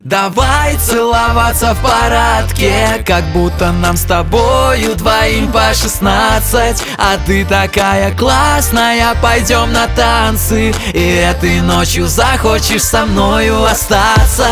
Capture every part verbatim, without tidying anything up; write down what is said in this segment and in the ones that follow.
Давай целоваться в парадке, как будто нам с тобою двоим по шестнадцать. А ты такая классная, пойдем на танцы, и этой ночью захочешь со мною остаться.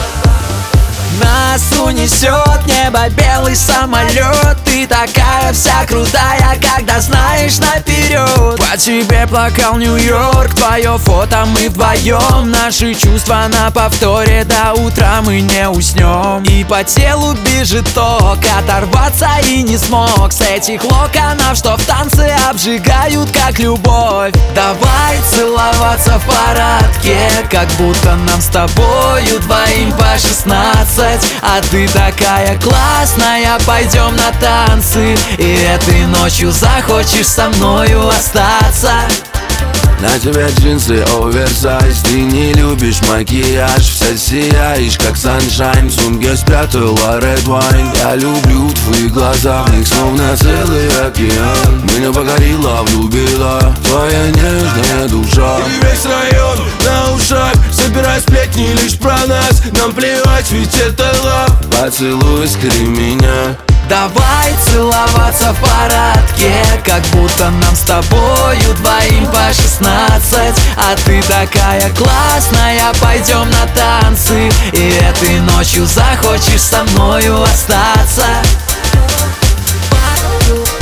Нас унесет небо белый самолет. Ты такая вся крутая, когда знаешь наперед. По тебе плакал Нью-Йорк, твое фото мы вдвоем. Наши чувства на повторе, до утра мы не уснем. И по телу бежит ток, оторваться и не смог с этих локонов, что в танце обжигают как любовь. Давай целоваться в парадке, как будто нам с тобою двоим по шестнадцать. А ты такая классная, пойдем на танцы, и этой ночью захочешь со мною остаться. На тебе джинсы оверсайз, ты не любишь макияж, вся сияешь как саншайн. В сумке спрятала red wine. Я люблю твои глаза, в них словно целый океан. Меня покорила, влюбила твоя нежная душа. И весь район на ушах, собирай сплетни лишь про нас. Нам плевать, ведь это лав. Поцелуй, скри меня. Давай целоваться в парадке, как будто нам с тобою двоим по шестнадцать. А ты такая классная, пойдем на танцы, и этой ночью захочешь со мною остаться.